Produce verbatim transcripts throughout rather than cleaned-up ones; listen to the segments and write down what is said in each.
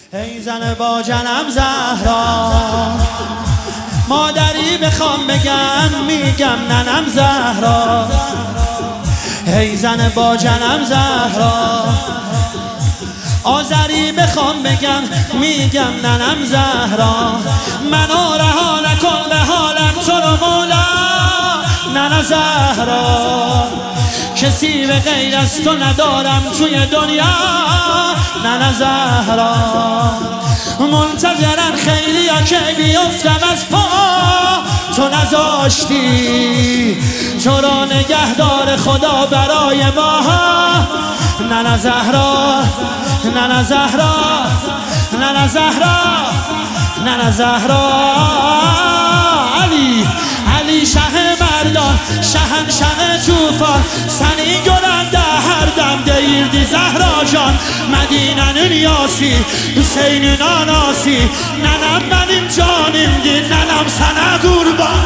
ای زن با جنم زهرا، مادری بخوام بگم میگم ننم زهرا. ای زن با جنم زهرا، آذری بخوام بگم میگم ننم زهرا. منو رها نکن به حالم تو رو مولا ننه زهرا. کسی به غیر از تو ندارم توی دنیا ننه زهرا. منتظرن خیلی ها که بیفتم از پا، تو نذاشتی تو را نگهدار خدا برای ما. ننه زهرا، ننه زهرا، ننه زهرا، ننه زهرا. علی علی شه مردان، شهنشه توفان، سنی گرنده هر دم دیردی زهرا جان. مدینه نیاسی حسین ناناسی، ننم منیم جانیم دی ننم سنه قربان.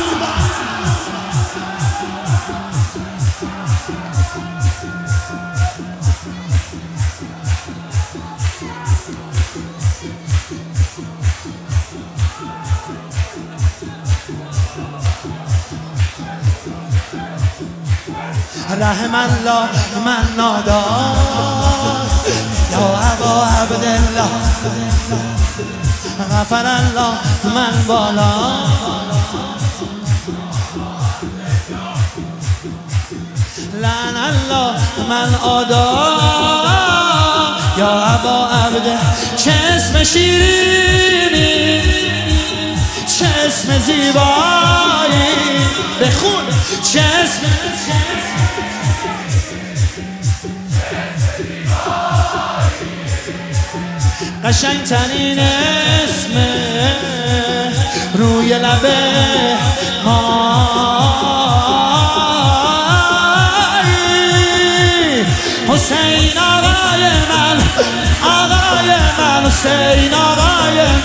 رحم الله من نادار یا ابا عبدالله، غفر الله من بالا لعن الله من آدا یا ابا عبده. چه اسم شیرینی، چه اسم زیبایی، بخون چه اسم قشنگترین اسم روی لبه مایی. حسین آقای من، آقای من، حسین آقای